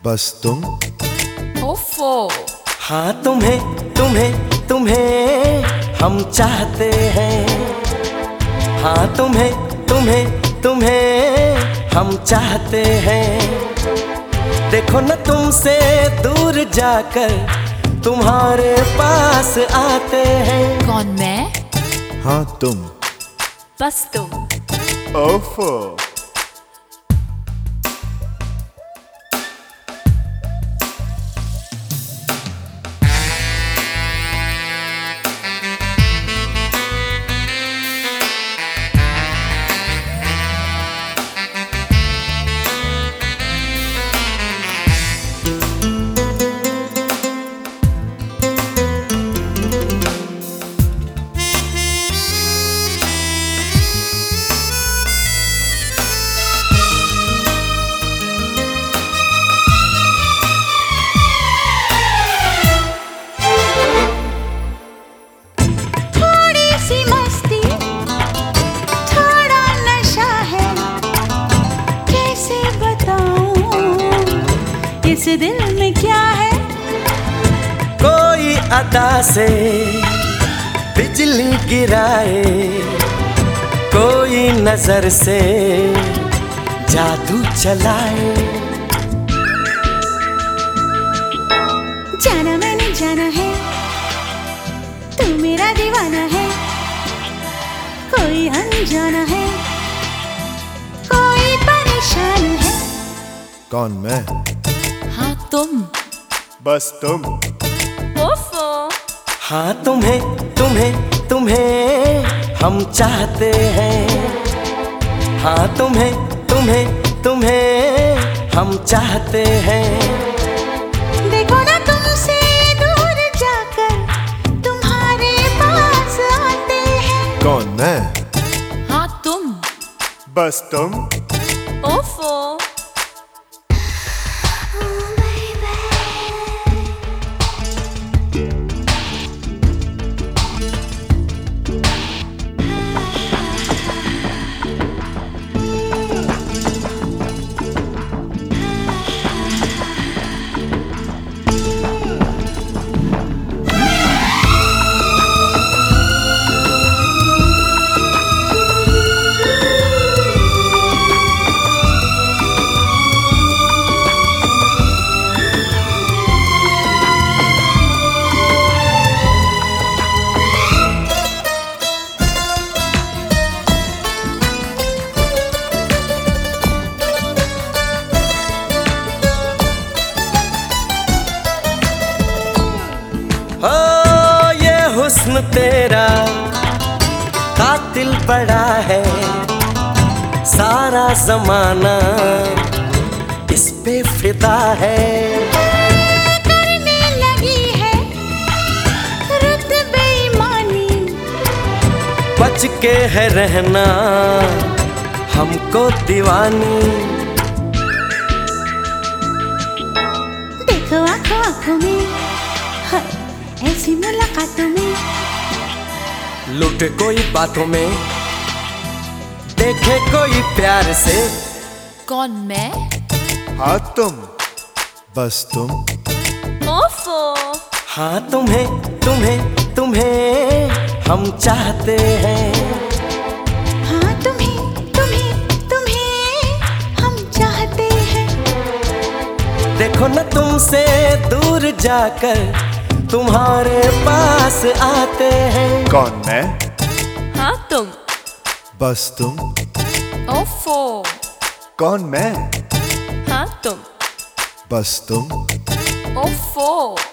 बस तुम। ओफो। हाँ तुम्हें तुम्हें तुम्हें हम चाहते हैं। हाँ तुम्हें तुम्हें तुम्हें हम चाहते हैं। देखो न तुमसे दूर जाकर तुम्हारे पास आते हैं। कौन मैं? हाँ तुम। बस तुम। ओफो। इस दिल में क्या है? कोई अदा से बिजली गिराए, कोई नजर से जादू चलाए। जाना मैंने जाना है, तू मेरा दीवाना है। कोई अनजाना है, कोई परेशान है। कौन मैं? हाँ तुम। बस तुम। ओफो। हाँ तुम्हें तुम्हें तुम्हें हम चाहते हैं। हाँ तुम्हें तुम्हें तुम्हें हम चाहते हैं। देखो ना तुमसे दूर जाकर तुम्हारे पास आते हैं। कौन मैं? हाँ तुम। बस तुम। ओफो। हुस्न तेरा कातिल बड़ा है, सारा जमाना इस पे फिदा है। करने लगी है रुत बेईमानी, बच के है रहना हमको दीवानी। देखो आंखों आंखों में ऐसी मुलाकातों में, लुटे कोई बातों में, देखे कोई प्यार से। कौन मैं? हाँ तुम। बस तुम। ओफो। हाँ तुम्हें तुम्हें तुम्हें हम चाहते हैं। हाँ तुम्हें तुम्हें तुम्हें हम चाहते हैं। देखो न तुमसे दूर जाकर तुम्हारे पास आते हैं। कौन मैं? हाँ तुम। बस तुम। ओफो। कौन मैं? हाँ तुम। बस तुम। ओफो।